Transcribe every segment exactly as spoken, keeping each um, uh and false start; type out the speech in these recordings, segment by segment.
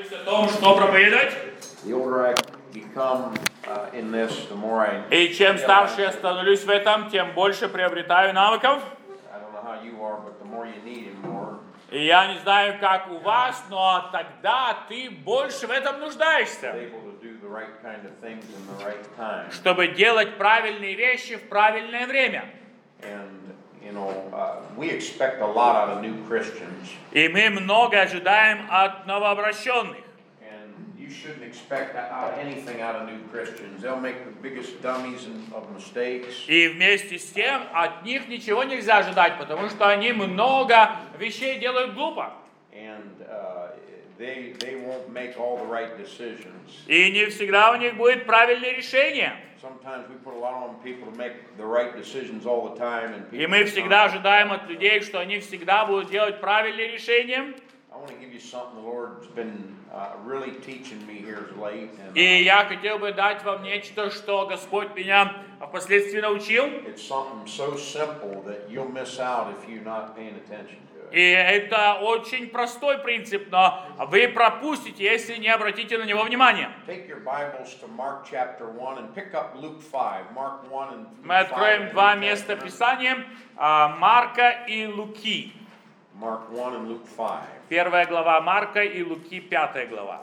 становлюсь о том, что проповедовать. The older I become uh, in this, the more I. И чем старше я становлюсь в этом, тем больше приобретаю навыков. I don't know how you are, but the more you need Him more. И я не знаю, как у вас, но тогда ты больше в этом нуждаешься. Able to do the right kind of things in the right time. Чтобы делать правильные вещи в правильное время. And you know, uh, we expect a lot out of new Christians. И мы много ожидаем от новообращенных. And you shouldn't expect out anything out of new Christians. They'll make the biggest dummies of mistakes. И вместе с тем от них ничего нельзя ожидать, потому что они много вещей делают глупо. And uh, they they won't make all the right decisions. И не всегда у них будет правильное решение. Sometimes we put a lot on people to make the right decisions all the time, and people. И мы всегда ожидаем от людей, что они всегда будут делать правильные решения. I want to give you something the Lord's been uh, really teaching me here of late. And, uh, И я хотел бы дать вам нечто, что Господь меня впоследствии научил. It's something so simple that you'll miss out if you're not paying attention to it. И это очень простой принцип, но вы пропустите, если не обратите на него внимания. Take your Bibles to Mark chapter one and pick up Luke five. Mark one and Luke Мы откроем два места Писания, Марка и Луки. Mark one and Luke five. Первая глава Марка и Луки, пятая глава.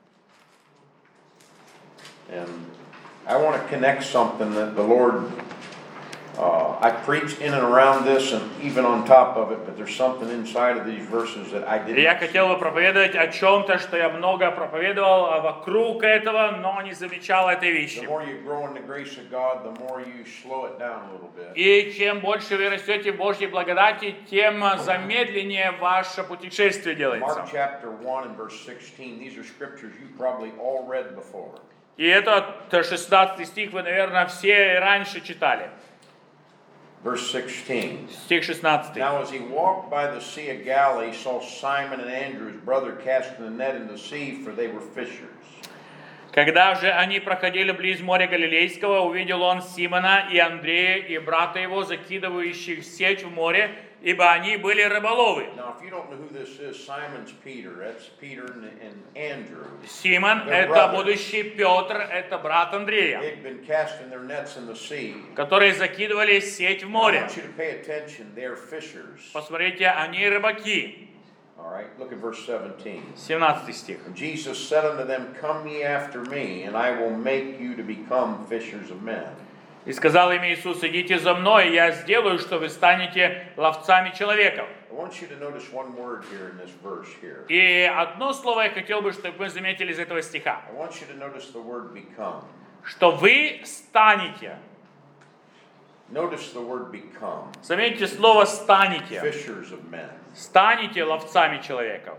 And I want to connect something that the Lord, uh, I preached in and around this and even on top of it, but there's something inside of these verses that I didn't. Я хотел бы проповедовать о чем-то, что я много проповедовал вокруг этого, но не замечал этой вещи. The more you grow in the grace of God, the more you slow it down a little bit. И чем больше вы растете в Божьей благодати, тем замедленнее ваше путешествие делается. Mark chapter one and verse sixteen. These are scriptures you probably all read before. И этот шестнадцатый стих вы, наверное, все раньше читали. Verse sixteen. Стих шестнадцатый. Now as he walked by the Sea of Galilee, he saw Simon and Andrew, his brother, casting the net in the sea, for they were fishers. Когда же они проходили близ моря Галилейского, увидел он Симона и Андрея и брата его, закидывающих сеть в море, ибо они были рыболовы. Now, if you don't know who this is, Simon's Peter. That's Peter and, and Andrew. Симон — Their это brother. будущий Петр, это брат Андрея, They'd been casting their nets in the sea. которые закидывали сеть в I море. want you to pay attention. They're fishers. Посмотрите, они рыбаки. All right, look at verse seventeen. семнадцатый стих. And Jesus said unto them, Come ye after me, and I will make you to become fishers of men. И сказал им Иисус: идите за мной, и я сделаю, что вы станете ловцами человеков. I want you to notice one word here in this verse here. И одно слово я хотел бы, чтобы вы заметили из этого стиха. I want you to notice the word become. Что вы станете. Notice the word become. Заметьте слово «станете». Fishers of men. Станете ловцами человеков.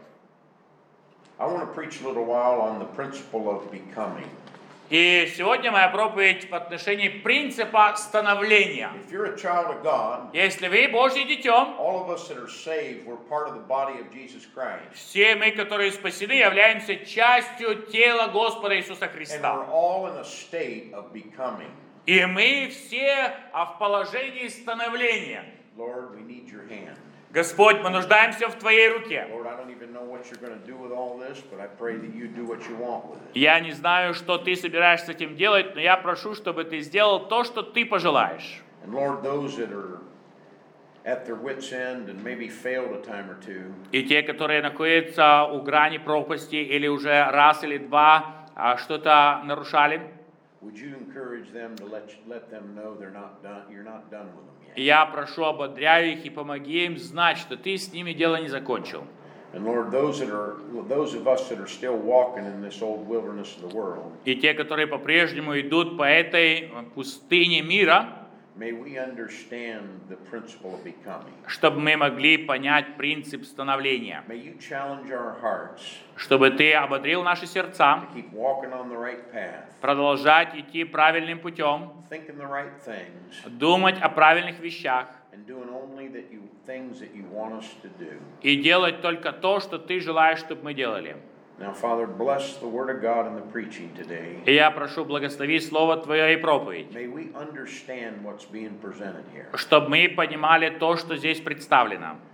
I want to preach a little while on the principle of becoming. И сегодня моя проповедь в отношении принципа становления. If you're a child of God, Если вы Божье дитё, all of us that are saved, we're part of the body of Jesus Christ. все мы, которые спасены, являемся частью тела Господа Иисуса And Христа. we're all in a state of becoming. И мы все в положении становления. Lord, we need your hand. Господь, мы нуждаемся в Твоей руке. Lord, I don't even know what you're going to do with all this, but I pray that you do what you want with it. Я не знаю, что Ты собираешься с этим делать, но я прошу, чтобы Ты сделал то, что Ты пожелаешь. And Lord, those that are at their wits' end and maybe failed a time or two, И те, которые находятся у грани пропасти или уже раз или два а, что-то нарушали, would you encourage them to let, let them know they're not done, you're not done with them yet? я прошу, ободряю их и помоги им знать, что Ты с ними дело не закончил. And Lord, those that are, those of us that are still walking in this old wilderness of the world, И те, которые по-прежнему идут по этой пустыне мира, may we understand the principle of becoming. чтобы мы могли понять принцип становления, May you challenge our hearts чтобы Ты ободрил наши сердца, to keep walking on the right path, продолжать идти правильным путем, thinking the right things, думать о правильных вещах and doing only that you, things that you want us to do. и делать только то, что Ты желаешь, чтобы мы делали. Now, Father, bless the Word of God and the preaching today. И я прошу, благослови Слово Твое и проповедь, May we understand what's being presented here. чтобы мы понимали то, что здесь представлено.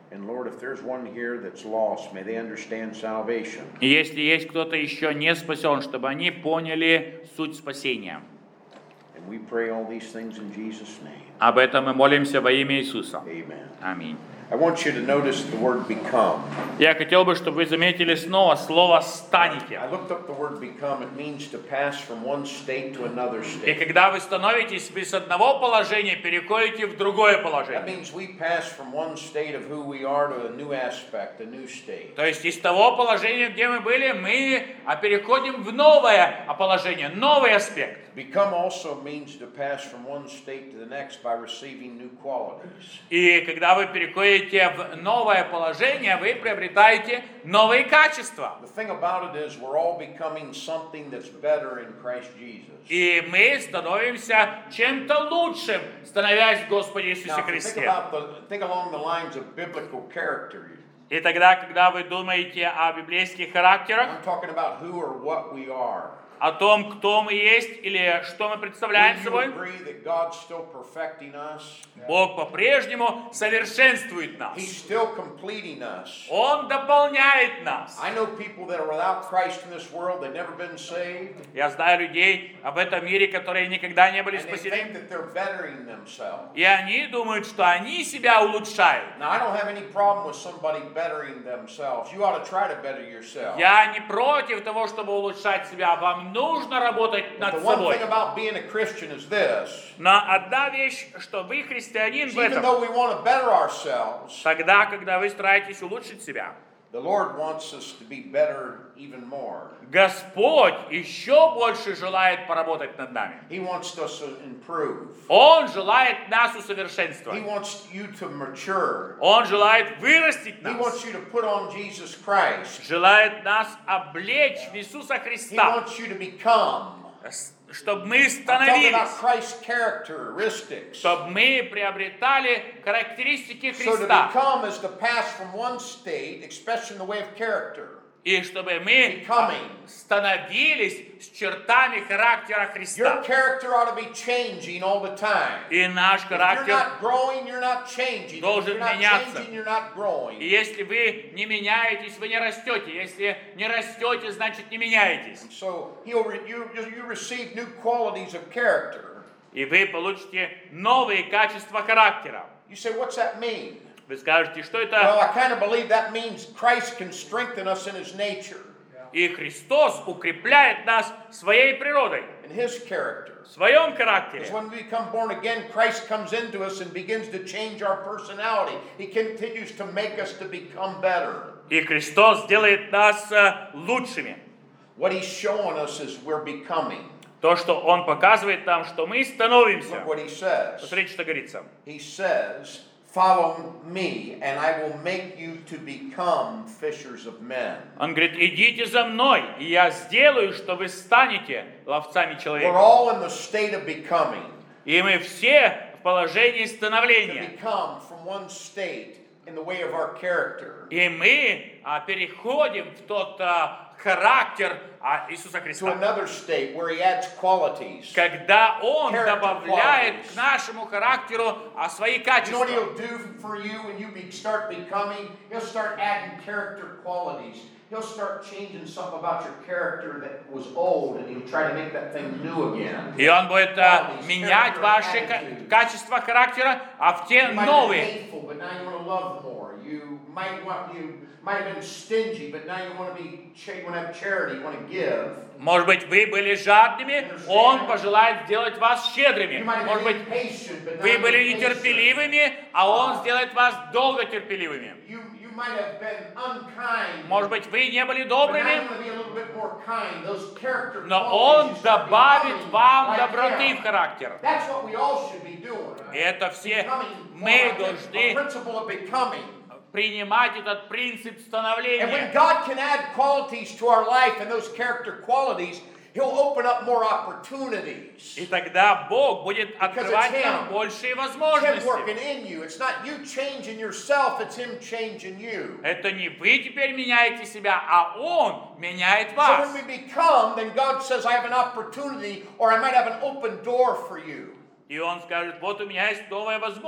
And Lord, if there's one here that's lost, may they understand salvation. И если есть кто-то еще не спасен, чтобы они поняли суть спасения. And we pray all these things in Jesus' name. Об этом мы молимся во имя Иисуса. Amen. Аминь. I want you to notice the word become. Я хотел бы, чтобы вы заметили снова слово «станете». I looked up the word become. It means to pass from one state to another И state. когда вы становитесь, вы с одного положения переходите в другое That положение. means we pass from one state of who we are to a new aspect, a new state. То есть из того положения, где мы были, мы а, переходим в новое положение, новый аспект. Become also means to pass from one state to the next by receiving new qualities. И когда вы переходите в новое положение, вы приобретаете новые качества. The thing about it is we're all becoming something that's better in Christ Jesus. И мы становимся чем-то лучшим, становясь в Господе Иисусе Now, think Христе. about the think along the lines of biblical character. И тогда, когда вы думаете о библейских характерах, I'm talking about who or what we are. о том, кто мы есть или что мы представляем Would you собой, agree that God's still perfecting us? Бог по-прежнему совершенствует нас. He's still completing us. Он дополняет нас. I know people that are without Christ in this world, they've never been saved, Я знаю людей об этом мире, которые никогда не были and they спасены. think that they're bettering themselves. И они думают, что они себя улучшают. Now, I don't have any problem with somebody bettering themselves. You ought to try to better yourself. Я не против того, чтобы улучшать себя. Вам нужно работать But над the one собой. thing about being a Christian is this. Но одна вещь, что вы христианин в Even этом. though we want to better ourselves, Тогда, когда вы стараетесь улучшить себя, the Lord wants us to be better even more. Господь еще больше желает поработать над нами. He wants us to improve. Он желает нас He усовершенствовать. wants you to mature. Он желает вырастить He нас. wants you to put on Jesus Christ. Желает нас облечь в Иисуса He Христа, wants you to become. чтобы мы I'm talking about становились, Christ's characteristics. чтобы мы приобретали характеристики So to Христа. become is to pass from one state, especially in the way of character, И чтобы мы becoming. становились с чертами характера Your Христа. character ought to be changing all the time. И наш If you're характер, not growing, you're not changing. If должен you're not меняться. changing, you're not growing. и если вы не меняетесь, вы не растете. Если не растете, значит не меняетесь. So he'll re- you, you receive new qualities of character. И вы получите новые качества характера. You say, what's that mean? Вы скажете, что Well, это? I kind of believe that means Christ can strengthen us in his nature, И Христос укрепляет нас своей природой, in his character. в своем Because характере. when we become born again, Christ comes into us and begins to change our personality. He continues to make us to become better. И Христос делает нас э, лучшими. What he's showing us is we're becoming. То, что Он показывает нам, что мы становимся. Look what he says. Посмотрите, что говорится. He says, follow me, and I will make you to become fishers of men. Он говорит, идите за мной, и я сделаю, что вы станете ловцами We're человека. all in the state of becoming. И мы все в положении To становления. become from one state in the way of our character И мы а, переходим в тот а, характер а, Иисуса to Христа. another state where he adds qualities. Когда Он Character добавляет qualities. к нашему характеру а, свои You know качества. what he'll do for you when you be, start becoming? He'll start adding character qualities. He'll start changing something about your character that was old, and he'll try to make that thing new again. И Он будет а, Qualities, менять character, ваши ка- attitudes. качества характера, а в те You might have been новые. hateful, but now you want to love more. You might want you might have been stingy, but now you want to be you want to have charity. You want to give. Может быть, вы были жадными, Он пожелает сделать вас You щедрыми. might have Может been быть, impatient, but now вы you're были patient. нетерпеливыми, а Он сделает вас долготерпеливыми. You you might have been unkind. Может быть, вы не были But now you добрыми, want to be a little bit more kind. Those character но qualities Он you start добавит becoming вам like доброты Him. в характер. That's what we all should be doing. И это все Becoming, мы a должны principle of becoming. принимать этот принцип And when становления. God can add qualities to our life and those character qualities, He'll open up more opportunities. И тогда Бог будет Because открывать it's нам Him. большие It's Him возможности. working in you. It's not you changing yourself, it's Him changing you. Это не вы теперь меняете себя, а Он меняет So вас. when we become, then God says, I have an opportunity, or I might have an open door for you. И Он скажет, вот у меня есть новая возможность.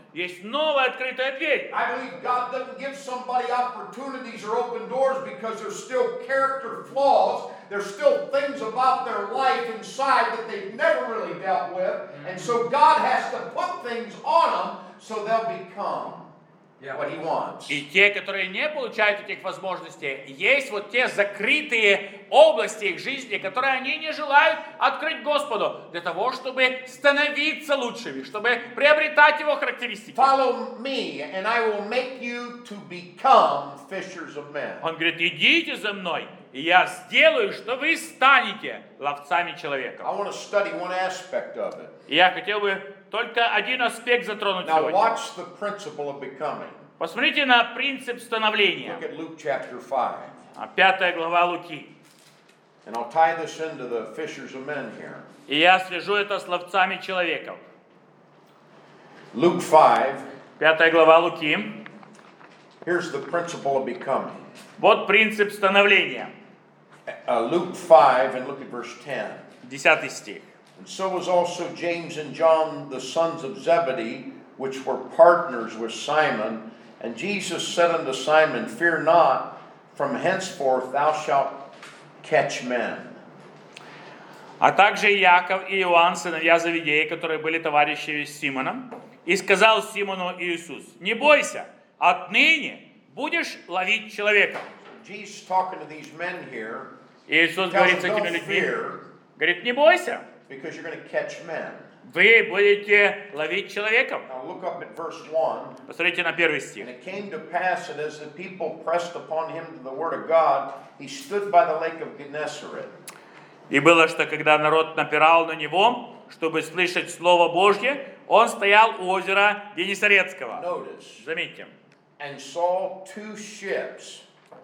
есть новая открытая дверь. I believe God doesn't give somebody opportunities or open doors because there's still character flaws. There's still things about their life inside that they've never really dealt with. And so God has to put things on them so they'll become what He wants. И те, которые не получают этих возможностей, есть вот те закрытые области их жизни, которые они не желают открыть Господу, для того, чтобы становиться лучшими, чтобы приобретать Его характеристики. Follow me, and I will make you to become fishers of men. Он говорит, идите за мной, и я сделаю, что вы станете ловцами I человека. want to study one aspect of it. И я хотел бы только один аспект затронуть Now сегодня. watch the principle of becoming. Посмотрите на принцип становления. Look at Luke chapter five. Пятая глава Луки. And I'll tie this into the fishers of men here. И я свяжу это с ловцами человеков. Luke five, Пятая глава Луки. here's the principle of becoming. Вот принцип становления. Uh, Luke five, and look at verse ten. Десятый стих. And so was also James and John, the sons of Zebedee, which were partners with Simon. And Jesus said unto Simon, Fear not, from henceforth thou shalt catch men. А также Иаков и Иоанн, сыновья Завидея, которые были товарищами с Симоном. И сказал Симону Иисус, не бойся, отныне будешь ловить человека. Jesus talking to these men here, Иисус tells говорит them, с этими don't людьми, fear, говорит, не бойся, because you're going to catch men. вы будете ловить человеков. Now look up at verse one. Посмотрите на первый стих. And it came to pass that as the people pressed upon him to the word of God, he stood by the lake of Gennesaret. И было, что когда народ напирал на него, чтобы слышать Слово Божье, он стоял у озера Генесарецкого. Notice. Заметьте. And saw two ships.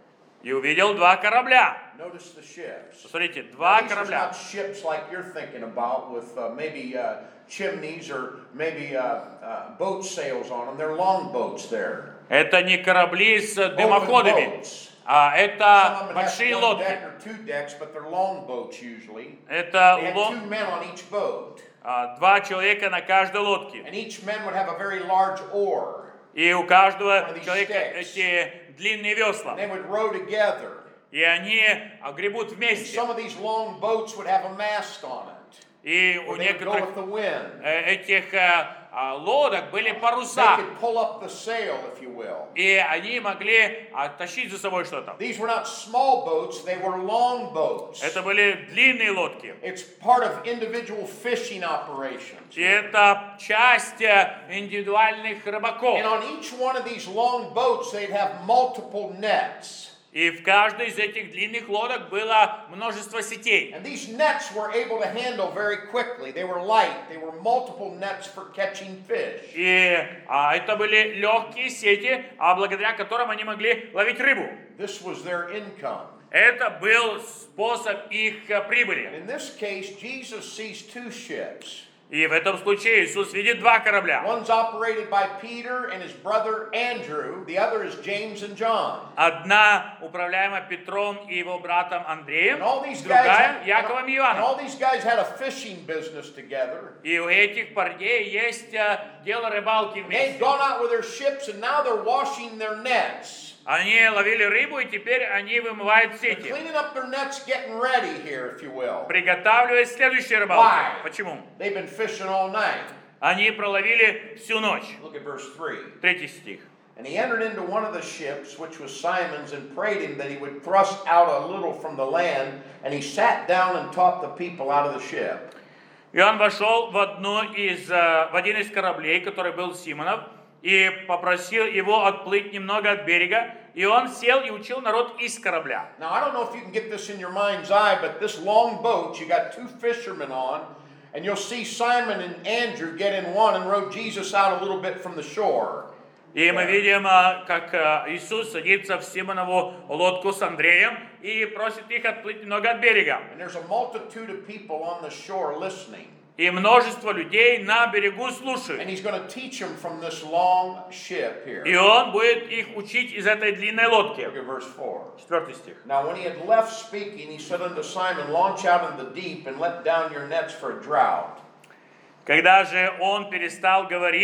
И увидел два корабля. Notice the ships. Посмотрите, два These are корабля. not ships like you're thinking about with uh, maybe uh, chimneys or maybe uh, uh, boat sails on them. They're long boats there. Это не корабли с Open дымоходами, boats. а Some это of them have большие one лодки. deck or two decks, but they're long boats usually. Это They had ло- two men on each boat. а, два человека на каждой лодке. And each man would have a very large oar. И у каждого One of these человека sticks. эти длинные весла. And they would row together. И они а, гребут And вместе. some of these long boats would have a mast on it. И у Or they would go некоторых with the wind. э, этих э, а, лодок были They паруса. could pull up the sail, if you will. И они могли а, тащить за собой что-то. These were not small boats, they were long boats. Это были длинные лодки. It's part of individual fishing operations. И это часть э, индивидуальных рыбаков. And on each one of these long boats, they'd have multiple nets. И в каждой из этих длинных лодок было множество сетей. And these nets were able to handle very quickly. They were light. They were multiple nets for catching fish. И а, это были легкие сети, а благодаря которым они могли ловить рыбу. This was their income. Это был способ их э, прибыли. In this case, Jesus sees two ships. И в этом случае Иисус видит два корабля. One's operated by Peter and his brother Andrew. The other is James and John. Одна управляема Петром и его братом Андреем, And all these guys, другая had, Яковом и and all Иоанном. these guys had a fishing business together. И у этих парней есть э, дело рыбалки They'd вместе. gone out with their ships and now they're washing their nets. Они ловили рыбу, и теперь они вымывают They're сети, cleaning up their nets, getting ready here, if you will. приготавливаясь к следующей рыбалке. Why? Почему? They've been fishing all night. Они проловили всю ночь. Look at verse three. Третий стих. And he entered into one of the ships, which was Simon's, and prayed him that he would thrust out a little from the land. And he sat down and taught the people out of the ship. И он вошел в, одну из, э, в один из кораблей, который был Симонов, и попросил его отплыть немного от берега, и он сел и учил народ из корабля. Now, I don't know if you can get this in your mind's eye, but this long boat, you got two fishermen on, and you'll see Simon and Andrew get in one and row Jesus out a little bit from the shore. И мы видим, э, как э, Иисус садится в Симонову лодку с Андреем и просит их отплыть немного от берега. And there's a multitude of people on the shore listening. И множество людей на берегу And слушают. he's going to teach them from this long ship here. И он будет их учить из этой длинной лодки. Look at verse four. Четвертый стих. Now, when he had left speaking, he said unto Simon, Launch out in the deep and let down your nets for a drought. Когда же он перестал говорить,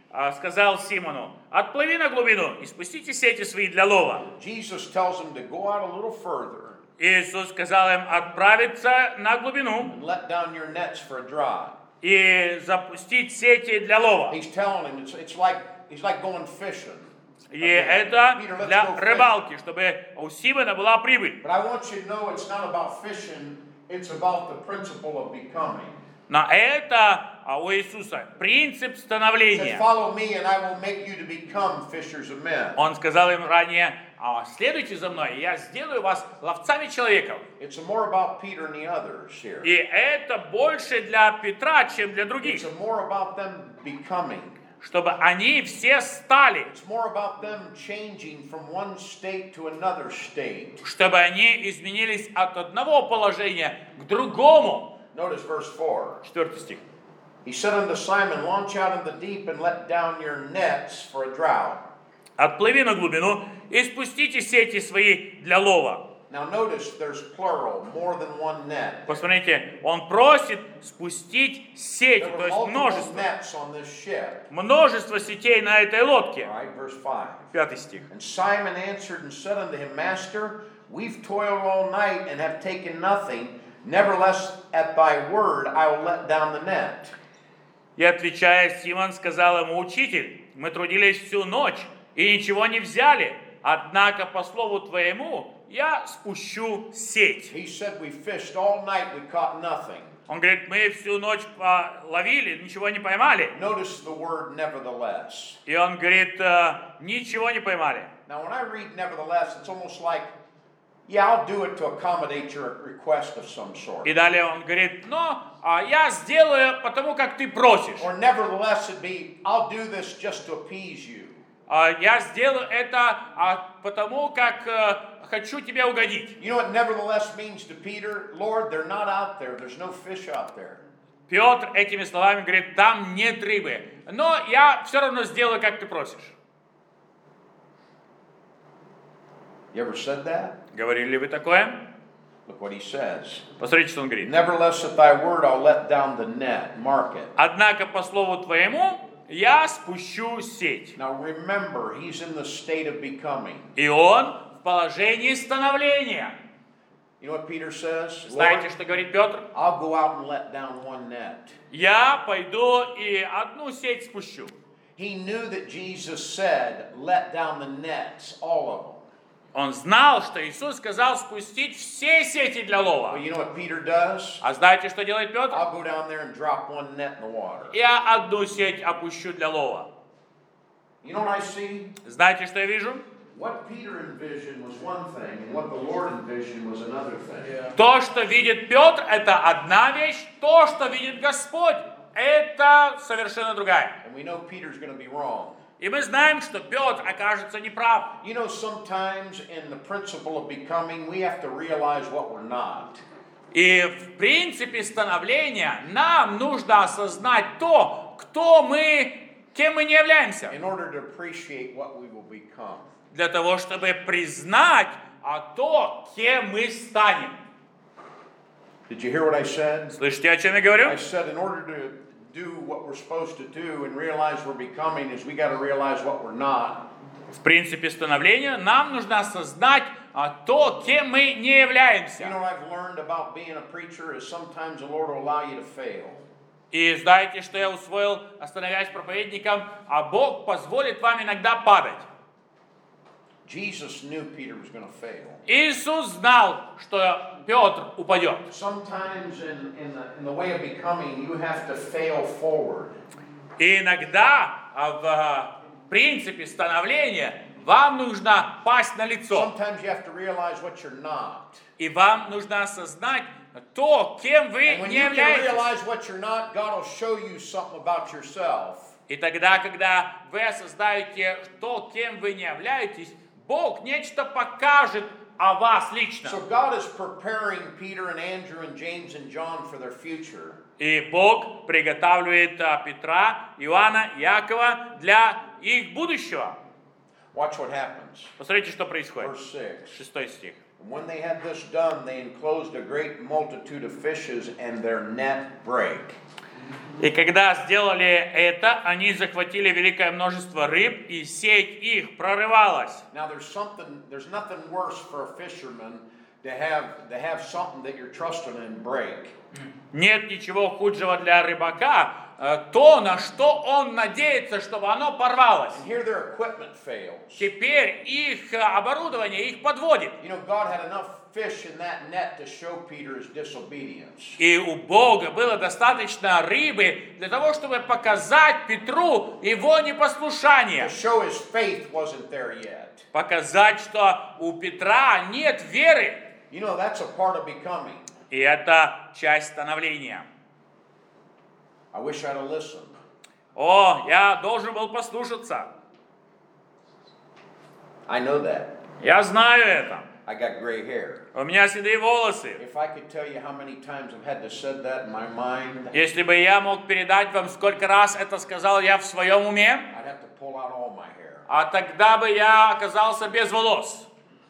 а, сказал Симону: отплыви на глубину и спустите сети свои для лова. Jesus tells him to go out a little further Иисус сказал им отправиться на глубину and let down your nets for a dry. и запустить сети для лова. He's telling him it's, it's like he's like going fishing. И это Peter, let's для go fishing. рыбалки, чтобы у Симона была прибыль. But I want you to know it's not about fishing, it's about the principle of becoming. Но это а, у Иисуса принцип He said, становления. follow me and I will make you to become fishers of men. Он сказал им ранее: «А, следуйте за мной, и я сделаю вас ловцами человеков». It's more about Peter and the others here. И это больше для Петра, чем для других. It's more about them becoming. Чтобы они все стали. It's more about them changing from one state to another state. Чтобы они изменились от одного положения к другому. Notice verse four. Четвертый стих. He said unto Simon, launch out in the deep and let down your nets for a drought. Отплыви на глубину и спустите сети свои для лова. Now notice there's plural, more than one net. Посмотрите, он просит спустить сети, There то were есть multiple множество. nets on this ship. Множество сетей на этой лодке. All right, verse five. Пятый стих. And Simon answered and said unto him, Master, we've toiled all night and have taken nothing. Nevertheless, at thy word I will let down the net. И отвечая, Симон сказал ему: учитель, мы трудились всю ночь и ничего не взяли, однако по слову твоему я спущу сеть. He said, we fished all night, we caught nothing. Он говорит: мы всю ночь ловили, ничего не поймали. Notice the word nevertheless. И он говорит: «Э, ничего не поймали. Now, when I read nevertheless, it's almost like, yeah, I'll do it to accommodate your request of some sort. И далее он говорит: но а, я сделаю потому, как ты просишь. Or nevertheless, it'd be, I'll do this just to appease you. А, я сделаю это а, потому, как э, хочу тебе угодить. You know what nevertheless means to Peter? Lord, they're not out there. There's no fish out there. Петр этими словами говорит: там нет рыбы, но я все равно сделаю, как ты просишь. You ever said that? Говорили ли вы такое? Look what he says. Посмотрите, что он говорит. Nevertheless, at thy word I'll let down the net. Mark it. Однако по слову твоему я спущу сеть. Now remember, he's in the state of becoming. И он в положении становления. You know what Peter says? Знаете, Lord, что говорит Петр? I'll go out and let down one net. Я пойду и одну сеть спущу. He knew that Jesus said, let down the nets, all of them. Он знал, что Иисус сказал спустить все сети для Well, лова. you know what Peter does? А знаете, что делает Петр? I'll go down there and drop one net in the water. Я одну сеть опущу для лова. You know what I see? Знаете, что я вижу? What Peter envisioned was one thing, and what the Lord envisioned was another thing. То, что видит Петр, это одна вещь. То, что видит Господь, это совершенно другая. And we know Peter's going to be wrong. И мы знаем, что Петр окажется неправ. You know, sometimes in the principle of becoming, we have to realize what we're not. И в принципе становления нам нужно осознать то, кто мы, кем мы не являемся. In order to appreciate what we will become. Для того, чтобы признать а то, кем мы станем. Did you hear what I said? Слышите, о чем я говорю? I said in order to do what we're supposed to do and realize we're becoming is we got to realize what we're not. В принципе становления нам нужно осознать а, то, кем мы не You являемся. know what I've learned about being a preacher is sometimes the Lord will allow you to fail. И знаете, что я усвоил, становясь проповедником, а Бог позволит вам иногда падать. Jesus knew Peter was going to fail. Иисус знал, что Петр упадет. Sometimes in, in, the, in the way of becoming, you have to fail forward. И иногда а, в а, принципе становления вам нужно пасть на лицо. Sometimes you have to realize what you're not. И вам нужно осознать то, кем вы And when не you can являетесь. realize what you're not, God will show you something about yourself. И тогда, когда вы осознаете то, кем вы не являетесь, Бог нечто покажет о вас лично. So God is preparing Peter and Andrew and James and John for their future. И Бог приготавливает а, Петра, Иоанна, Иакова для их будущего. Watch what happens. Посмотрите, что происходит. Verse six. Шестой стих. And when they had this done, they enclosed a great multitude of fishes, and their net brake. И когда сделали это, они захватили великое множество рыб, и сеть их прорывалась. Now there's something, there's nothing worse for a fisherman to have to have something that you're trusting in break. Нет ничего худшего для рыбака, э, то, на что он надеется, чтобы оно порвалось. And here their equipment fails. Теперь их э, оборудование их подводит. You know, God had enough fish in that net to show Peter his disobedience. И у Бога было достаточно рыбы для того, чтобы показать Петру его непослушание. To show his faith wasn't there yet. Показать, что у Петра нет веры. You know, that's a part of becoming. И это часть становления. I wish I'd have listened. О, я должен был послушаться. I know that. Я знаю это. I got gray hair. У меня седые волосы. If I could tell you how many times I've had to said that in my mind, Если бы я мог передать вам, сколько раз это сказал я в своем уме, I'd have to pull out all my hair. а тогда бы я оказался без волос.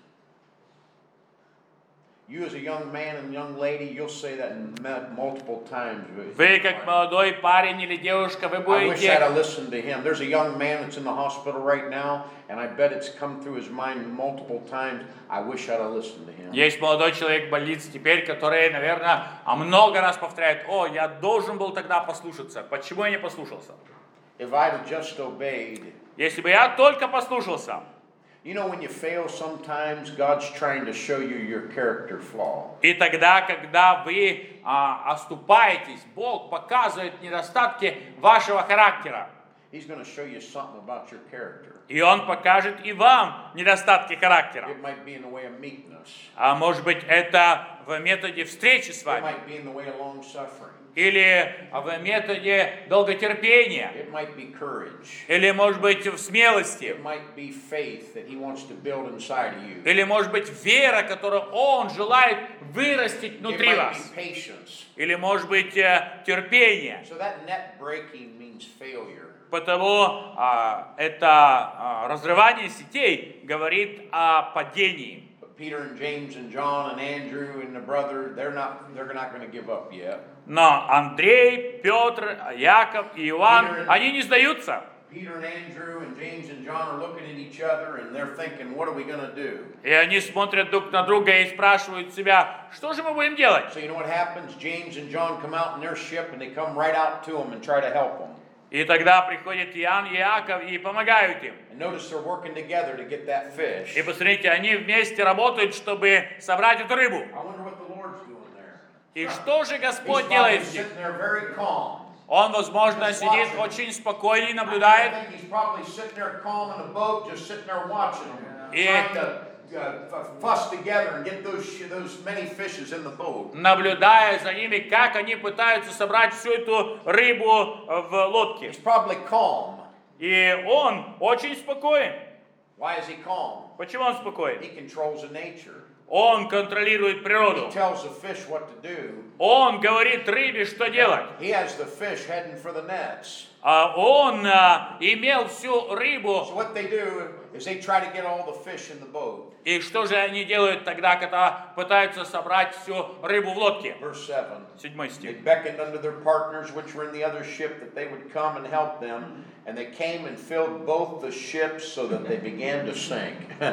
You as a young man and young lady, you'll say that multiple times. Вы, как молодой парень или девушка, вы I wish I'd будете... have listened to him. There's a young man that's in the hospital right now, and I bet it's come through his mind multiple times. I wish I'd have listened to him. Есть молодой человек в больнице теперь, который, наверное, а много раз повторяет: о, я должен был тогда послушаться. Почему я не послушался? If I'd have just obeyed. Если бы я только послушался. You know, when you fail sometimes, God's trying to show you your character flaw. И тогда, когда вы а, оступаетесь, Бог показывает недостатки вашего характера. He's going to show you something about your character. И Он покажет и вам недостатки характера. It might be in the way of meekness. А может быть, это в методе встречи с It вами. might be in the way of long suffering. Или в методе долготерпения. It might be courage. Или, может быть, в смелости. It might be faith that He wants to build inside of you. Или, может быть, вера, которую Он желает вырастить It внутри might вас. be patience. Или, может быть, э, терпение. So that net breaking means failure. Потому а, это а, разрывание сетей говорит о падении. But Peter and James and John and Andrew and the brother, they're not they're not going to give up yet. Но Андрей, Петр, Яков и Иоанн, Peter- они не сдаются. Peter and Andrew and James and John are looking at each other and they're thinking, what are we going to do? И они смотрят друг на друга и спрашивают себя, что же мы будем делать? So you know what happens? James and John come out in their ship and they come right out to them and try to help them. И тогда приходят Иоанн и Иаков и помогают им. And notice they're working together to get that fish. И посмотрите, они вместе работают, чтобы собрать эту рыбу. I wonder what the Lord's doing there. И что же He's Господь probably делает здесь? sitting there very calm. Он, возможно, сидит очень спокойно и I наблюдает. think he's probably sitting there calm in the boat, just sitting there watching them, Yeah. trying to uh, fuss together and get those sh- those many fishes in the boat. Наблюдая за ними, как они пытаются собрать всю эту рыбу в лодке. He's probably calm. И он очень спокоен. Why is he calm? Почему он спокоен? He controls the nature. Он контролирует He природу. tells the fish what to do. Он говорит рыбе, что делать. He has the fish heading for the nets. А он а, имел всю So рыбу. what they do is they try to get all the fish in the boat. И что же они делают тогда, когда пытаются собрать всю рыбу в лодке? Verse seven. Седьмой They стих. beckoned unto their partners which were in the other ship that they would come and help them. And they came and filled both the ships so that they began to sink.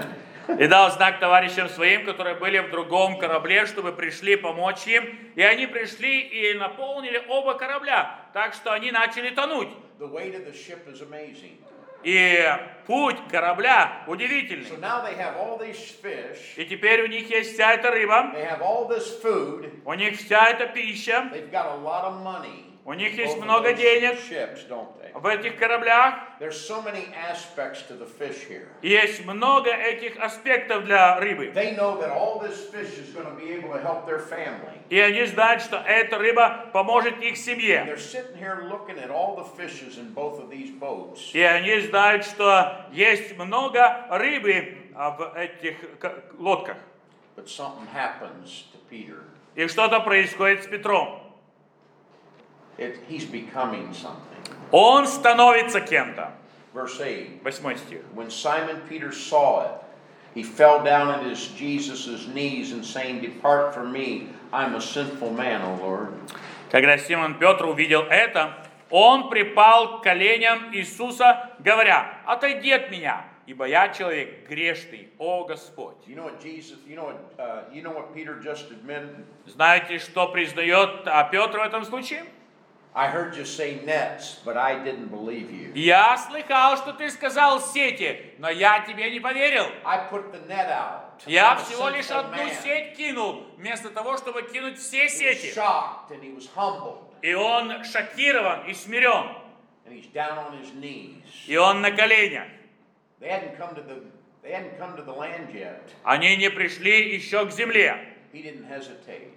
И дал знак товарищам своим, которые были в другом корабле, чтобы пришли помочь им. И они пришли и наполнили оба корабля, так что они начали тонуть. The weight of the ship is amazing. И путь корабля So удивительный. now they have all these fish. И теперь у них есть вся эта рыба, They have all this food. у них вся эта пища, They've got a lot of money. у них in есть both of много those денег Ships, don't they? в этих кораблях. There's so many aspects to the fish here. Есть много этих аспектов для рыбы. They know that all this fish is going to be able to help their family. И они знают, что эта рыба поможет их And семье. they're sitting here looking at all the fishes in both of these boats. И они знают, что есть много рыбы а, в этих к- лодках. But something happens to Peter. И что-то происходит с Петром. It, he's becoming something. Он становится кем-то. Verse eight. Восьмой стих. When Simon Peter saw it, he fell down at his Jesus' knees and saying, Depart from me, I'm a sinful man, O Lord. Когда Симон Петр увидел это, он припал к коленям Иисуса, говоря: «Отойди от меня, ибо я человек грешный, о Господь». You know what Jesus, you know what, uh, you know what Peter just admitted? Знаете, что признает а, Петр в этом случае? I heard you say nets, but I didn't believe you. Я слыхал, что ты сказал сети, но я тебе не поверил. I put the net out. Я I'm a всего лишь sinful одну man. сеть кинул, вместо того, чтобы кинуть все He was сети. shocked and he was humbled И он шокирован и смирен, and he's down on his knees. и он на коленях. They hadn't come to the they hadn't come to the land yet. Они не пришли еще к земле. He didn't hesitate.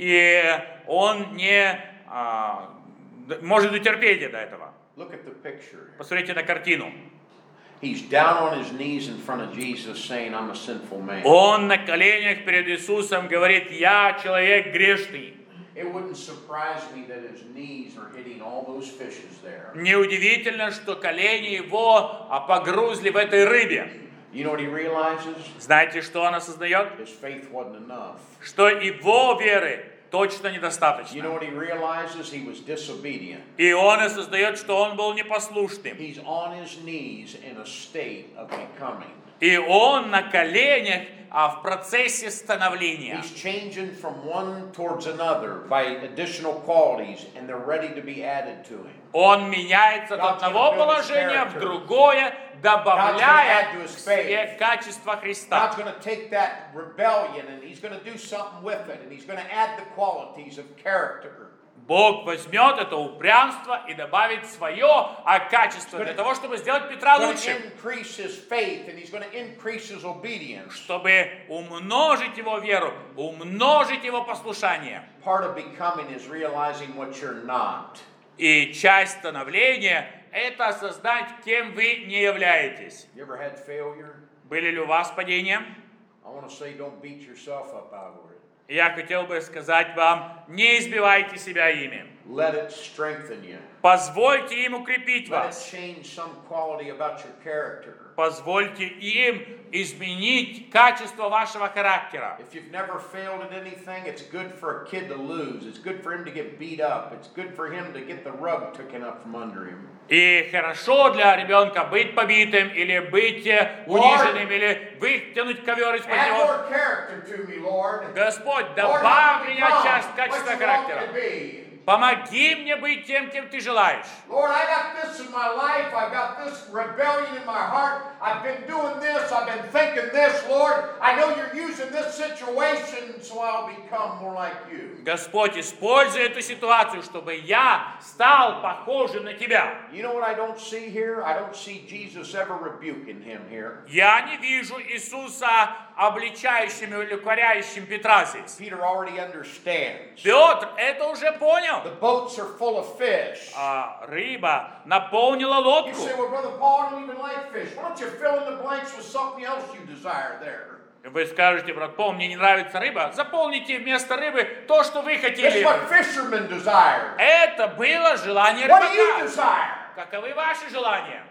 И он не а, д- может дотерпеть до этого. Look at the picture. Посмотрите на картину. He's down on his knees in front of Jesus saying, I'm a sinful man. Он на коленях перед Иисусом говорит: «Я человек грешный». It wouldn't surprise me that his knees are hitting all those fishes there. Неудивительно, что колени его а, погрузли в этой рыбе. You know what he realizes? Знаете, что он осознает? His faith wasn't enough. Что его веры точно You know недостаточно. what he realizes? He was disobedient. И он осознает, что он был непослушным. He's on his knees in a state of becoming. И он на коленях а, в процессе становления. He's changing from one towards another by additional qualities, and they're ready to be added to him. Он меняется от одного положения в другое, добавляя в себе качества Христа. God's going to take that rebellion and he's going to do something with it, and he's going to add the qualities of character. Бог возьмет это упрямство и добавит свое а, качество для того, чтобы сделать Петра He's going лучшим, to increase his faith and he's going to increase his obedience. чтобы умножить его веру, умножить его послушание. Part of becoming is realizing what you're not. И часть становления – это осознать, кем вы не являетесь. You ever had failure? Были ли у вас падения? I want to say don't beat yourself up over it. Я хотел бы сказать вам, не избивайте себя ими. Let it strengthen you. Позвольте им укрепить Let it вас. change some quality about your character. Позвольте им изменить качество вашего характера. If you've never failed at anything, it's good for a kid to lose. It's good for him to get beat up. It's good for him to get the rug taken up from under him. И хорошо для ребенка быть побитым, или быть э, униженным, или вытянуть ковер из-под Add него. more character to me, Lord. Господь, Lord, добавь help в me меня become часть what качества you want характера. me to be. Помоги мне быть тем, кем ты желаешь. Lord, I got this in my life. I've got this rebellion in my heart. I've been doing this. I've been thinking this, Lord. I know you're using this situation so I'll become more like you. Господь, используй эту ситуацию, чтобы я стал похожим на Тебя. You know what I don't see here? I don't see Jesus ever rebuking him here. Я не вижу Иисуса обличающим или укоряющим Петра здесь. Peter already understands. Петр это уже понял. The boats are full of fish. А рыба наполнила You лодку. say, well, Brother Paul, I don't even like fish. Why don't you fill in the blanks with something else you desire there? Вы скажете: брат Пол, мне не нравится рыба. Заполните вместо рыбы то, что вы It's хотели. what fishermen desire. Это было желание What do you рыбака. desire? Каковы ваши желания?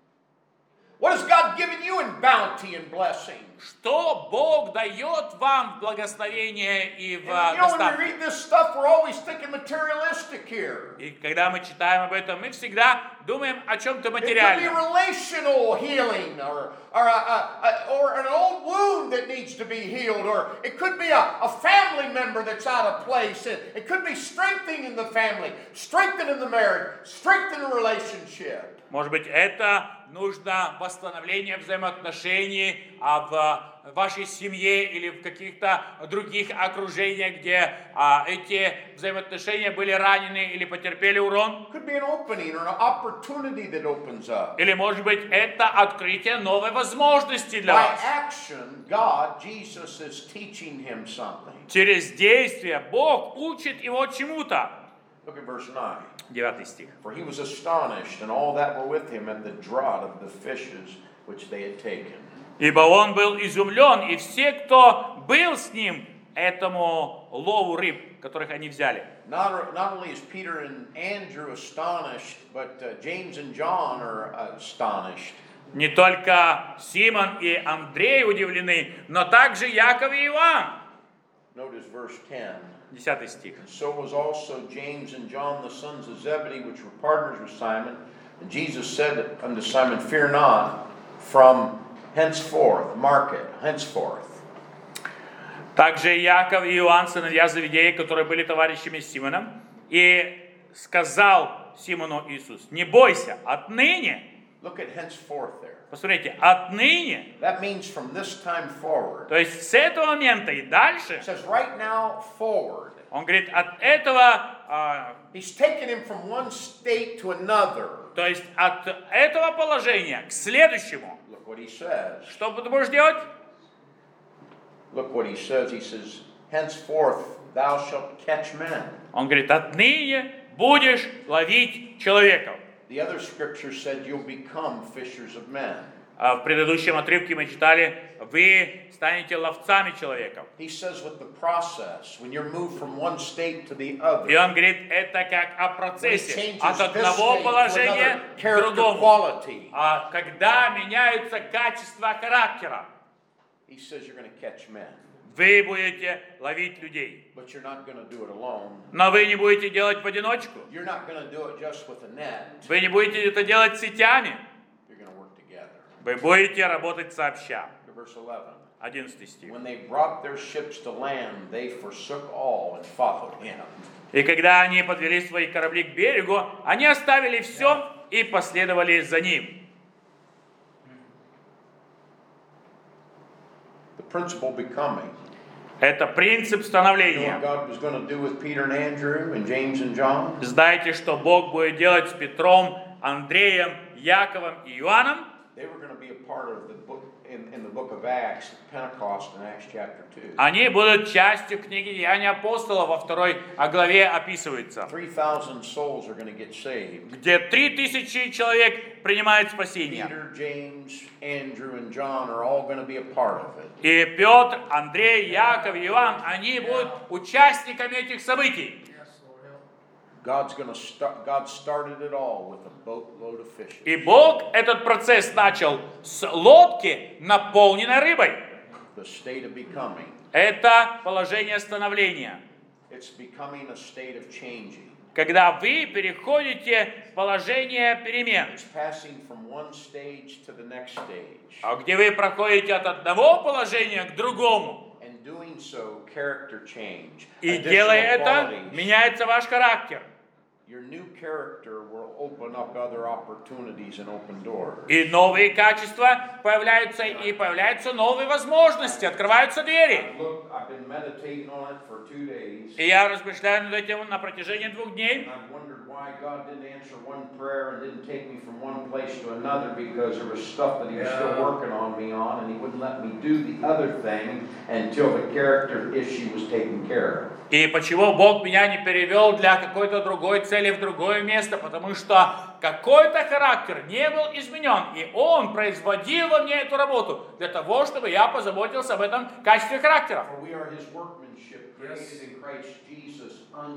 What has God given you in bounty and blessing? Что Бог дает вам в благословение и в And, you know, when we достатке? read this stuff, we're always thinking materialistic here. И когда мы читаем об этом, мы всегда думаем о чем-то It could be материальном. relational healing, or or, a, a, a, or an old wound that needs to be healed, or it could be a, a family member that's out of place. It, it could be strengthening the family, strengthening the marriage, strengthening the relationship. Может быть, это нужно восстановление взаимоотношений а в вашей семье или в каких-то других окружениях, где а, эти взаимоотношения были ранены или потерпели урон. Could be an opening or an opportunity that opens up. Или, может быть, это открытие новой возможности для By вас. action, God, Jesus, is teaching him something. Через действие Бог учит его чему-то. Look at verse nine. Девятый стих. For he was astonished, and all that were with him, at the draught of the fishes which they had taken. Ибо он был изумлен, и все, кто был с ним, этому лову рыб, которых они взяли. Not, not only is Peter and Andrew astonished, but uh, James and John are astonished. Не только Симон и Андрей удивлены, но также Яков и Иоанн. Notice verse ten. десятый стих. So was also James and John, the sons of Zebedee, which were partners with Simon. And Jesus said unto Simon, Fear not, from henceforth, mark it, henceforth. Также Иаков и Иоанн, сыновья Завидея, которые были товарищами с Симоном, и сказал Симону Иисус: не бойся, отныне, Look at henceforth there. посмотрите, отныне, That means from this time forward. то есть с этого момента и дальше, It says right now forward. он говорит, от этого, а, He's taken him from one state to another. то есть от этого положения к следующему. Look what he says. Что ты будешь делать? Look what he says. He says, henceforth thou shalt catch men. Он говорит, отныне будешь ловить человеков. The other scripture said you'll become fishers of men. А в предыдущем отрывке мы читали, вы станете ловцами человеков. He says with the process, when you're moved from one state to the other. И он говорит, это как о When he процессе, changes от this одного state to положения another к character другому. quality. А когда меняются качества характера, He says you're going to catch men. вы будете ловить людей. But you're not going to do it alone. Но вы не будете делать в одиночку. You're not going to do it just with a net. Вы не будете это делать сетями. You're going to work together. Вы будете работать сообща. Verse eleven. одиннадцатый стих. When they brought their ships to land, they forsook all and followed him. И когда они подвели свои корабли к берегу, они оставили все и последовали за ним. The principle becoming. Это принцип You know становления. what God was going to do with Peter and Andrew and James and John? Знаете, что Бог будет делать с Петром, Андреем, Яковом и Иоанном? They were going to be a part of the book in, in the book of Acts, Pentecost in Acts chapter two. Они будут частью книги Деяний апостолов, во второй главе описывается, Three thousand souls are going to get saved. где три тысячи человек принимают спасение. Peter, James, Andrew, and John are all going to be a part of it. И Петр, Андрей, Яков и Иоанн, они будут участниками этих событий. God's going to start. God started it all with a boatload of fishes. И Бог этот процесс начал с лодки, наполненной рыбой. The state of becoming. Это положение становления. It's becoming a state of changing. Когда вы переходите в положение перемен, It's passing from one stage to the next stage. а где вы проходите от одного положения к другому. And doing so, character change. И Additional делая это, qualities. меняется ваш характер. Your new character will open up other opportunities and open doors. И новые качества появляются, и появляются новые возможности, открываются двери. Look, I've been meditating on it for two days. И я размышляю над этим на протяжении двух дней. And I've wondered why God didn't answer one prayer and didn't take me from one place to another, because there was stuff that He was still working on me on, and He wouldn't let me do the other thing until the character issue was taken care of. И почему Бог меня не перевел для какой-то другой цели в другое место? Потому что какой-то характер не был изменен, и Он производил во мне эту работу для того, чтобы я позаботился об этом качестве характера. For we are His workmanship, created in Christ Jesus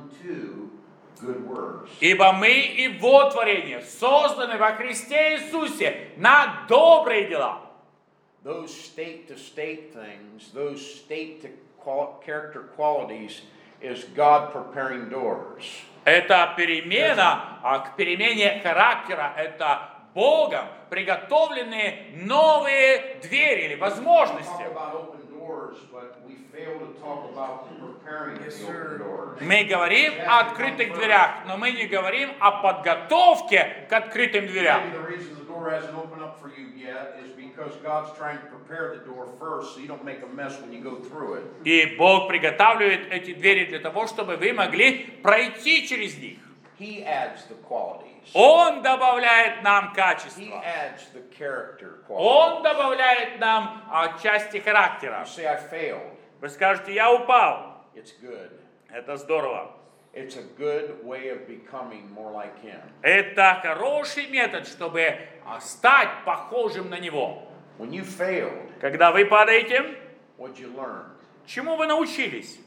unto good works. Ибо мы Его творение, созданы во Христе Иисусе на добрые дела. Those state-to-state things, those state-to-character qualities, is God preparing doors. Это перемена, а к перемене характера, это Богом приготовленные новые двери или возможности. We talk about open doors, but we fail to talk about preparing the open doors. Мы говорим о открытых дверях, но мы не говорим о подготовке к открытым дверям. Maybe the reason the door hasn't opened up for you yet is because God's trying to prepare the door first, so you don't make a mess when you go through it. И Бог приготавливает эти двери для того, чтобы вы могли пройти через них. He adds the qualities. Он добавляет нам He качество. adds the character qualities. Он добавляет нам а, части характера. You say, I failed. Вы скажете, я упал. It's good. Это здорово. It's a good way of becoming more like Him. Это хороший метод, чтобы а, стать похожим на Него. When you failed, Когда вы падаете, what'd you learn? чему вы научились?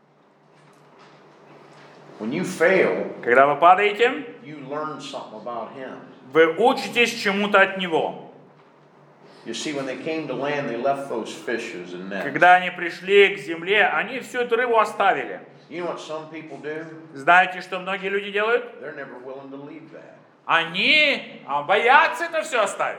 When you fail, Когда вы падаете, you learn something about Him. вы учитесь чему-то от Него. You see, when they came to land, they left those fishes and nets. Когда они пришли к земле, они всю эту рыбу оставили. You know what some people do? Знаете, что многие люди делают? They're never willing to leave that. Они а, боятся это все оставить.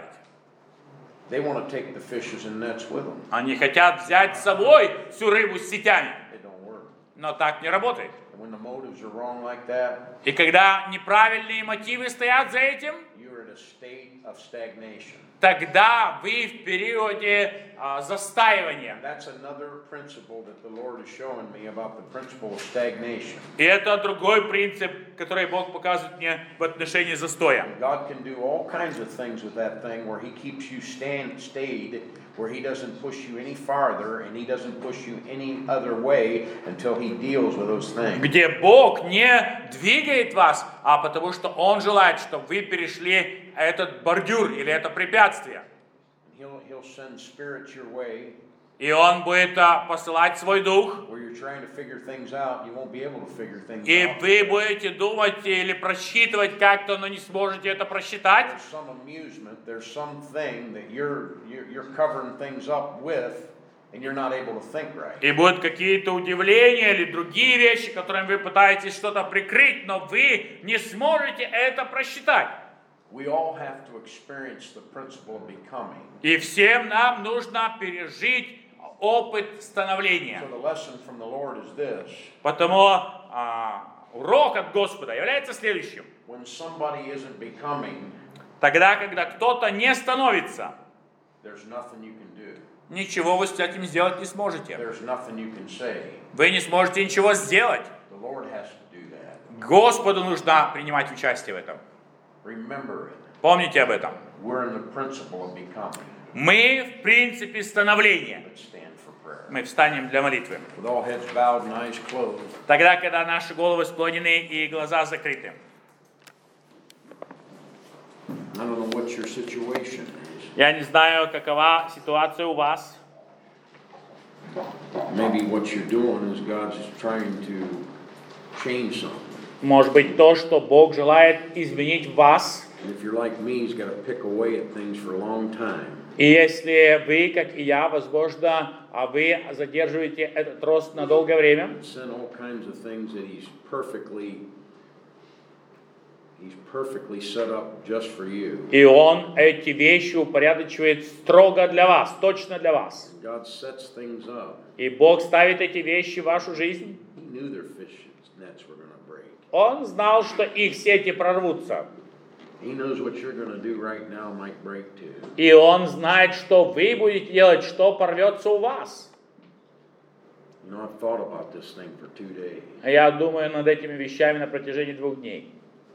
They want to take the fishes and nets with them. Они хотят взять с собой всю рыбу с сетями. It don't work. Но так не работает. And when the motives are wrong like that, И когда неправильные мотивы стоят за этим, you're in a state of stagnation. тогда вы в периоде а, застаивания. And that's another principle that the Lord is showing me about the principle of stagnation. И это другой принцип, который Бог показывает мне в отношении застоя. God can do all kinds of things with that thing where He keeps you stand, stayed, where He doesn't push you any farther and He doesn't push you any other way until He deals with those things. Где Бог не двигает вас, а потому что Он желает, чтобы вы перешли этот бордюр или это препятствие. He'll, he'll send spirits your way. И Он будет а, посылать свой дух. Where you're trying to figure things out, you won't be able to figure things И out. вы будете думать или просчитывать как-то, но не сможете это просчитать. There's some amusement, there's something that you're, you're you're covering things up with, and you're not able to think right. И будут какие-то удивления или другие вещи, которыми вы пытаетесь что-то прикрыть, но вы не сможете это просчитать. We all have to experience the principle of becoming. И всем нам нужно пережить опыт становления. So the lesson from the Lord is this: Потому а, урок от Господа является следующим. when somebody isn't becoming, Тогда, когда кто-то не становится, there's nothing you can do. ничего вы с этим сделать не сможете. There's nothing you can say. Вы не сможете ничего сделать. The Lord has to do that. Господу нужно принимать участие в этом. Remember it. Помните об этом. We're in the principle of becoming. Мы в принципе становления. Let's stand for prayer. Мы встанем для молитвы. With all heads bowed and eyes closed. Тогда, когда наши головы склонены и глаза закрыты. I don't know what your situation is. Я не знаю, какова ситуация у вас. Maybe what you're doing is God's trying to change something. Может быть, то, что Бог желает изменить в вас. And if you're like me, He's got to pick away at things for a long time. И если вы, как и я, возможно, а вы задерживаете этот рост на долгое время, Send all kinds of things that He's perfectly, He's perfectly set up just for you. и Он эти вещи упорядочивает строго для вас, точно для вас. God sets things up. И Бог ставит эти вещи в вашу жизнь. He knew their fish nets were going to break. Он знал, что их сети прорвутся. He knows what you're going to do right now might break too. И Он знает, что вы будете делать, что порвется у вас. You know, I've thought about this thing for two days. Я думаю над этими вещами на протяжении двух дней.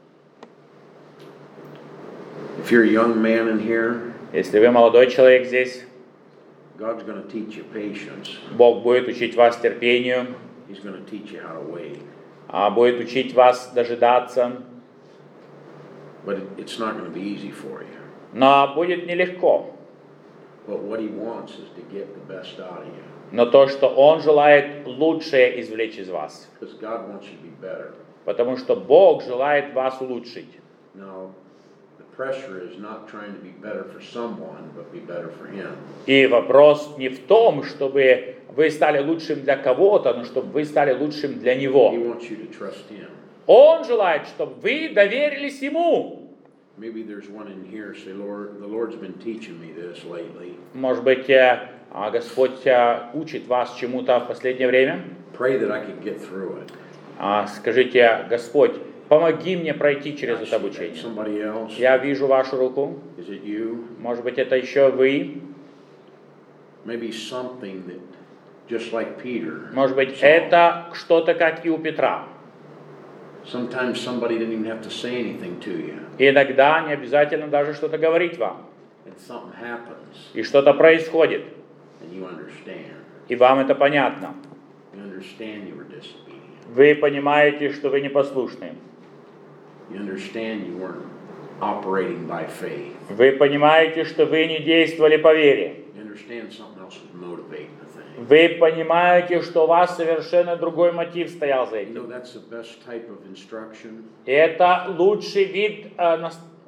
If you're a young man in here, Если вы молодой человек здесь, God's going to teach you patience. Бог будет учить вас терпению, He's going to teach you how to wait. а будет учить вас дожидаться, But it- it's not going to be easy for you. но будет нелегко. But what He wants is to get the best out of you. Но то, что Он желает лучшее извлечь из вас. Because God wants you to be better. Потому что Бог желает вас улучшить. Now, the pressure is not trying to be better for someone, but be better for Him. И вопрос не в том, чтобы вы стали лучшим для кого-то, но чтобы вы стали лучшим для He Него. wants you to trust Him. Он желает, чтобы вы доверились Ему. Maybe there's one in here say, Lord, the Lord's been teaching me this lately. Может быть, э, а, Господь э, учит вас чему-то в последнее время. Pray that I could get through it. А, Скажите: Господь, помоги мне пройти через I это see that. обучение. Somebody else? Я вижу вашу руку. Is it you? Может быть, это еще вы. Maybe something that, just like Peter. Может быть, saw. это что-то, как и у Петра. Sometimes somebody didn't even have to say anything to you. И иногда не обязательно даже что-то говорить вам. And something happens, И что-то происходит. and you understand. И вам это понятно. You understand you were disobedient. Вы понимаете, что вы непослушны. You understand you weren't operating by faith. Вы понимаете, что вы не действовали по вере. You understand something else was motivating the thing. Вы понимаете, что у вас совершенно другой мотив стоял за You know, этим. that's the best type of instruction. И это лучший вид э, нас-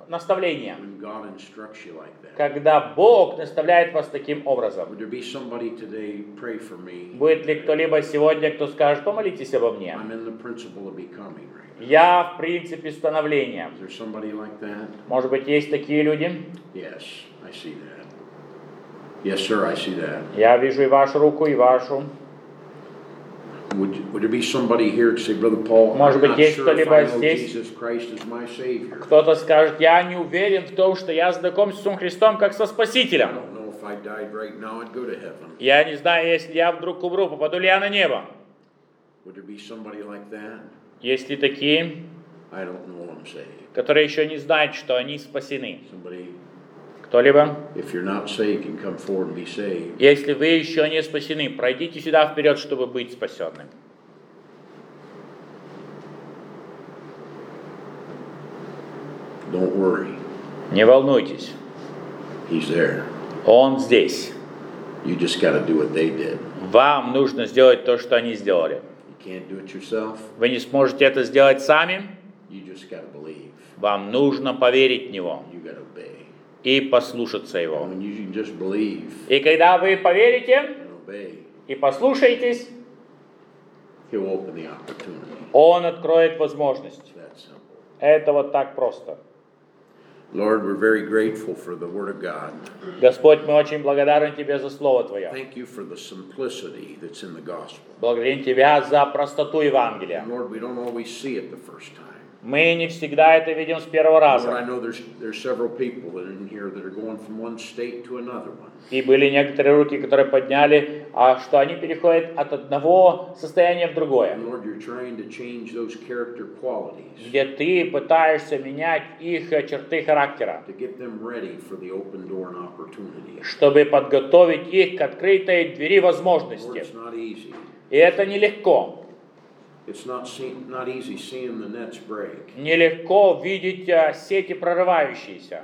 наставления, when God instructs you like that? когда Бог наставляет вас таким образом? Would there be somebody today pray for me? Будет ли кто-либо сегодня, кто скажет: помолитесь обо мне? I'm in the principle of becoming right now. Я в принципе становления. Is there somebody like that? Может быть, есть такие люди? Yes, I see that. Yes, sir, I see that. Я вижу и вашу руку, и вашу. Would, would there be somebody here to say, Brother Paul, Может I'm быть, not есть sure if кто-либо I know здесь? Jesus Christ as my Savior. Кто-то скажет: я не уверен в том, что я знаком с Иисусом Христом как со I Спасителем. don't know if I died right now, I'd go to heaven. Я не знаю, если я вдруг умру, попаду ли я на небо. Would there be somebody like that? Есть ли такие, I don't know I'm saved. которые еще не знают, что они спасены? Somebody, Кто-либо? if you're not saved, can come forward and be saved. Если вы еще не спасены, пройдите сюда вперед, чтобы быть спасенным. Don't worry, Не волнуйтесь, He's there. Он здесь. You just got to do what they did. Вам нужно сделать то, что они сделали. You can't do it yourself. Вы не сможете это сделать сами. You just got to believe. Вам нужно поверить в Него You got to obey. и послушаться Его. When you just believe И когда вы поверите and obey, и послушаетесь, He'll open the opportunity. Он откроет возможность. It's that simple. Это вот так просто. Lord, we're very grateful for the Word of God. Господь, мы очень благодарны Тебе за Слово Твое. Thank you for the simplicity that's in the gospel. Благодарим Тебя за простоту Евангелия. And Lord, we don't always see it the first time. Мы не всегда это видим с первого Lord, I раза. know there's there's several people that are in here that are going from one state to another one. И были некоторые руки, которые подняли, а что они переходят от одного состояния в другое. And Lord, you're trying to change those character qualities Где ты пытаешься менять их черты характера, to get them ready for the open door and opportunity. чтобы подготовить их к открытой двери Lord, возможности. it's not easy. И это нелегко. It's not see, not easy seeing the nets break. Нелегко видеть а, сети прорывающиеся.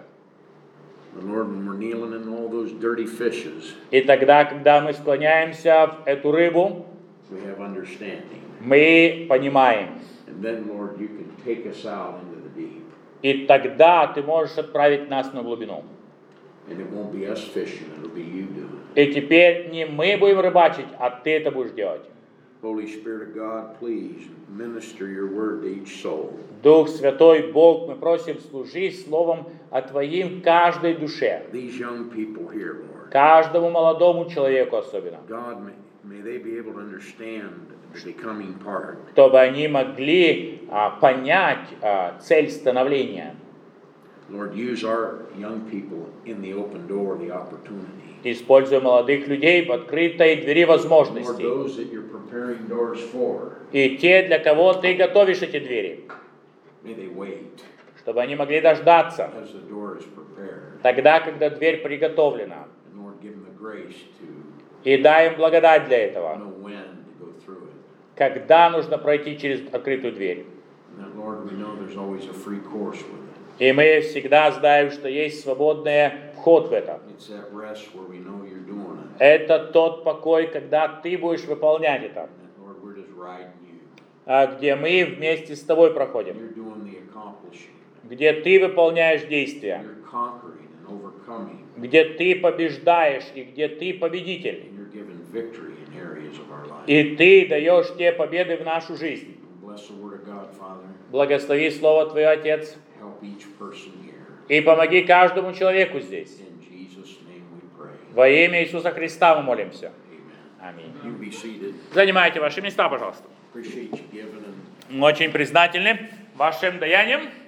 And Lord, when we're kneeling in all those dirty fishes, И тогда, когда мы склоняемся в эту рыбу, we have understanding. мы понимаем. And then, Lord, you can take us out into the deep. И тогда ты можешь отправить нас на глубину. And it won't be us fishing, it'll be you doing it. И теперь не мы будем рыбачить, а ты это будешь делать. Holy Spirit of God, please minister your word to each soul. Дух Святой, Бог, мы просим, служи Словом о Твоим каждой душе, These young people here, Lord, каждому молодому человеку особенно, God, may, may they be able to understand the becoming part. чтобы они могли а, понять а, цель становления. Lord, use our young people in the open door, the opportunity. Используя молодых людей в открытой двери Lord, возможностей. those that you're preparing doors for, И те, для кого ты готовишь эти двери, may they wait чтобы они могли дождаться as the door is prepared. тогда, когда дверь приготовлена. And Lord, give them the grace to И дай им благодать для этого, know when to go through it. когда нужно пройти через открытую дверь. And that, Lord, we know there's always a free course with it. И мы всегда знаем, что есть свободный вход в это. It's that rest where we know you're doing it. Это тот покой, когда ты будешь выполнять это, And that, Lord, we're just riding you. а где мы вместе с тобой проходим, You're doing the accomplishing. где ты выполняешь действия, You're conquering and overcoming. где ты побеждаешь и где ты победитель. And you're giving victory in areas of our life. И ты даешь те победы в нашу жизнь. Bless the word of God, Father. Благослови Слово Твое, Отец, Help each person here. и помоги каждому человеку здесь. In Jesus' name we pray. Во имя Иисуса Христа мы молимся. Amen. Аминь. You be seated. Занимайте ваши места, пожалуйста. Appreciate you giving and Мы очень признательны вашим даяниям.